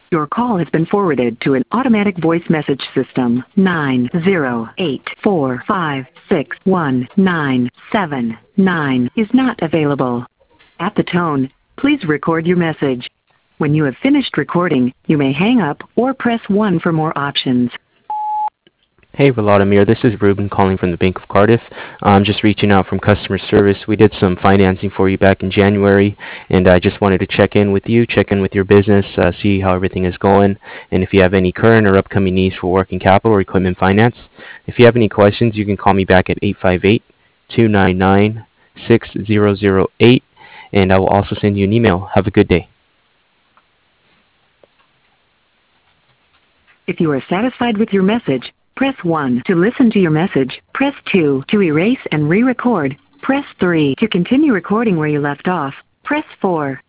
Your call has been forwarded to an automatic voice message system. 908-456-1979 is not available. At the tone, please record your message. When you have finished recording, you may hang up or press 1 for more options. Hey, Volodymyr, this is Ruben calling from the Bank of Cardiff. I'm just reaching out from customer service. We did some financing for you back in January, and I just wanted to check in with you, check in with your business, see how everything is going, and if you have any current or upcoming needs for working capital or equipment finance. If you have any questions, you can call me back at 858-299-6008, and I will also send you an email. Have a good day. If you are satisfied with your message, press 1 to listen to your message. Press 2 to erase and re-record. Press 3 to continue recording where you left off. Press 4